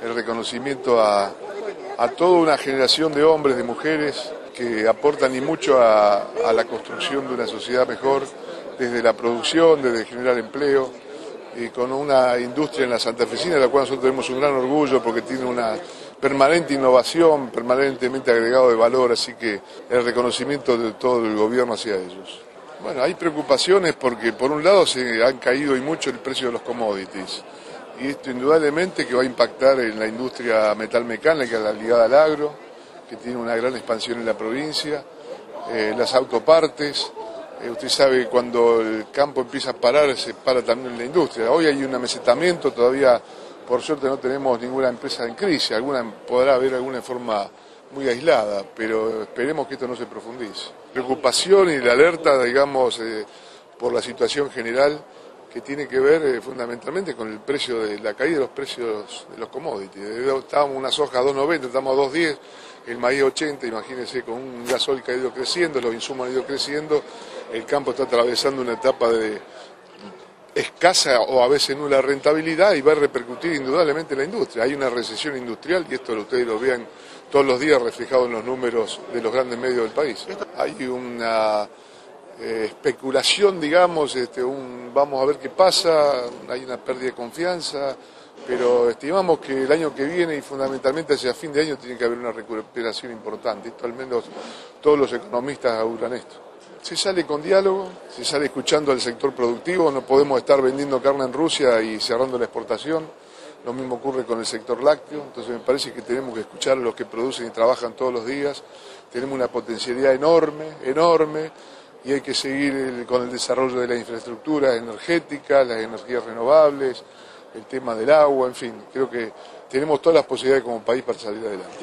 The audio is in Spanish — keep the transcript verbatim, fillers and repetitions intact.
el reconocimiento a, a toda una generación de hombres, de mujeres, que aportan y mucho a, a la construcción de una sociedad mejor, desde la producción, desde generar empleo, y con una industria en la santafesina, de la cual nosotros tenemos un gran orgullo porque tiene una permanente innovación, permanentemente agregado de valor, así que el reconocimiento de todo el gobierno hacia ellos. Bueno, hay preocupaciones porque por un lado se han caído y mucho el precio de los commodities, y esto indudablemente que va a impactar en la industria metalmecánica, la ligada al agro, que tiene una gran expansión en la provincia, eh, las autopartes. Eh, usted sabe que cuando el campo empieza a parar, se para también la industria. Hoy hay un amesetamiento, todavía por suerte no tenemos ninguna empresa en crisis, alguna podrá haber alguna forma muy aislada, pero esperemos que esto no se profundice. Preocupación y la alerta, digamos, eh, por la situación general que tiene que ver eh, fundamentalmente con el precio de la caída de los precios de los commodities. Estábamos una soja a dos noventa, estamos a dos diez, el maíz a ochenta, imagínense, con un gasol que ha ido creciendo, los insumos han ido creciendo, el campo está atravesando una etapa de escasa o a veces nula rentabilidad y va a repercutir indudablemente en la industria. Hay una recesión industrial y esto ustedes lo vean todos los días reflejado en los números de los grandes medios del país. Hay una eh, especulación, digamos, este, un, vamos a ver qué pasa, hay una pérdida de confianza, pero estimamos que el año que viene y fundamentalmente hacia fin de año tiene que haber una recuperación importante. Esto al menos todos los economistas auguran esto. Se sale con diálogo, se sale escuchando al sector productivo, no podemos estar vendiendo carne en Rusia y cerrando la exportación, lo mismo ocurre con el sector lácteo, entonces me parece que tenemos que escuchar a los que producen y trabajan todos los días, tenemos una potencialidad enorme, enorme, y hay que seguir el, con el desarrollo de la infraestructura energética, las energías renovables, el tema del agua, en fin, creo que tenemos todas las posibilidades como país para salir adelante.